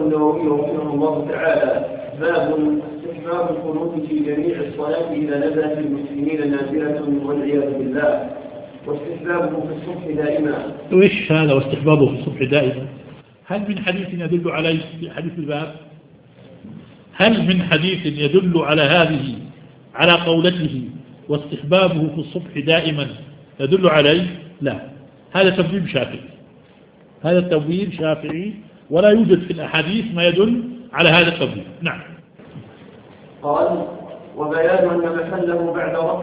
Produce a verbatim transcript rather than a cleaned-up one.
النووي رحمه الله تعالى: باب استحباب القنوت في جميع الصلاة إذا نزلت المسلمين نازلة والعياذ بالله، واستحبابه في الصبح دائما. وإيش هذا واستحبابه في الصبح دائما؟ هل من حديث يدل عليه في حديث الباب؟ هل من حديث يدل على هذه على قولته واستحبابه في الصبح دائما يدل عليه؟ لا، هذا تبويب شافعي، هذا التبويب شافعي، ولا يوجد في الأحاديث ما يدل على هذا التبويب. نعم. قال: وبيان أن محله بعد رفع